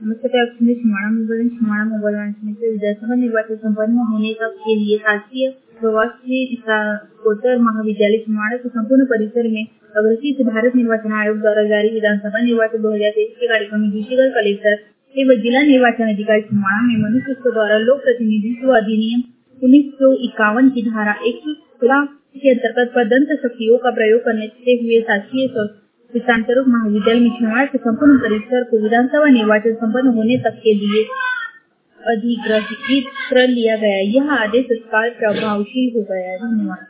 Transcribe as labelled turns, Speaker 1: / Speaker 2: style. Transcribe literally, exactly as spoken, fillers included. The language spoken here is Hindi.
Speaker 1: नमस्कार छिंदवाड़ा में छिंदवाड़ा मोबाइल समिति विधानसभा निर्वाचन संपन्न होने तक के लिए शासकीय प्रवासी स्नातकोत्तर महाविद्यालय छिंदवाड़ा के संपूर्ण परिसर में अग्रसित भारत निर्वाचन आयोग द्वारा जारी विधानसभा निर्वाचन दो हजार तेईस के कार्यक्रम में डिस्ट्रिक्ट कलेक्टर एवं जिला निर्वाचन अधिकारी छिंदवाड़ा में मनुष्य द्वारा लोक प्रतिनिधित्व अधिनियम उन्नीस सौ इक्यावन की धारा एक सौ सोलह के अंतर्गत प्रदत्त शक्तियों का प्रयोग करने से हुए शासकीय स्नातकोत्तर महाविद्यालय में छिंदवाड़ा के संपूर्ण परिसर को विधानसभा निर्वाचन संपन्न होने तक के लिए अधिग्रहित कर लिया गया। यह आदेश तत्काल प्रभावशील हो गया है। धन्यवाद।